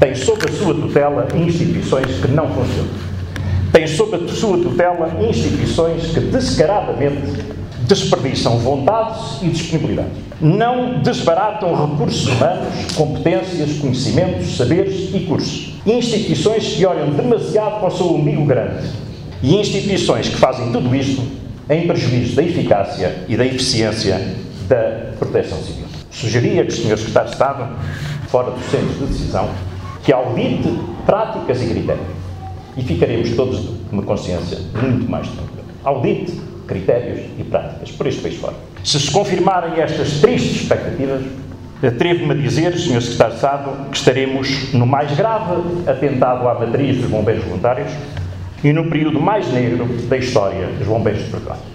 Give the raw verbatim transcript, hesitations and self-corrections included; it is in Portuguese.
tem sob a sua tutela instituições que não funcionam. Tem sob a sua tutela instituições que descaradamente desperdiçam vontades e disponibilidades. Não desbaratam recursos humanos, competências, conhecimentos, saberes e cursos. Instituições que olham demasiado para o seu umbigo grande. E instituições que fazem tudo isto em prejuízo da eficácia e da eficiência da proteção civil. Sugeria que o senhor Secretário de Estado, fora dos centros de decisão, que audite práticas e critérios. E ficaremos todos com uma consciência muito mais tranquila. Audite critérios e práticas, por este país fora. Se se confirmarem estas tristes expectativas, atrevo-me a dizer, senhor Secretário de Estado, que estaremos no mais grave atentado à matriz dos bombeiros voluntários e no período mais negro da história dos bombeiros de Portugal.